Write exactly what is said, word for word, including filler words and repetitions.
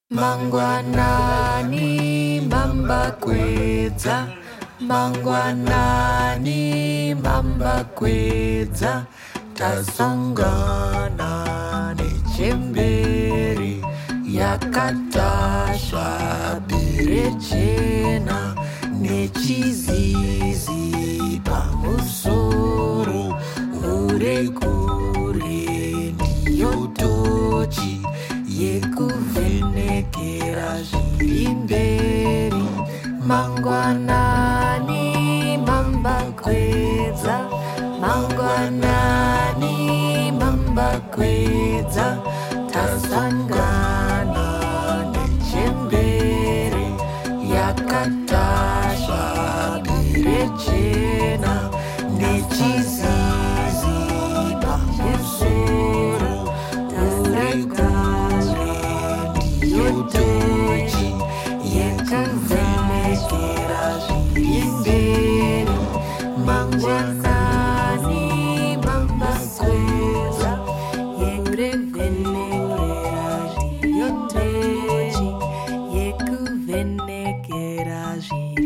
Mangwanani mamba kwedza, mangwanani mamba kwedza, tasangana nechembere yakatasva bere chena nechizizi pamusoro, ure kure ndiyo tochi yekuvhenekera zviri mberi. Mangwanani mamba kwedza, mangwanani mamba kwedza, tasangana nechembere yakatasva bere chena nechizizi pamusoro, ure kure ndiyo tochi yekuvhenekera zviri mberi. Mangwanani mamba kwedza, yekuvhenekera zviri tochi yekuvhenekera zviri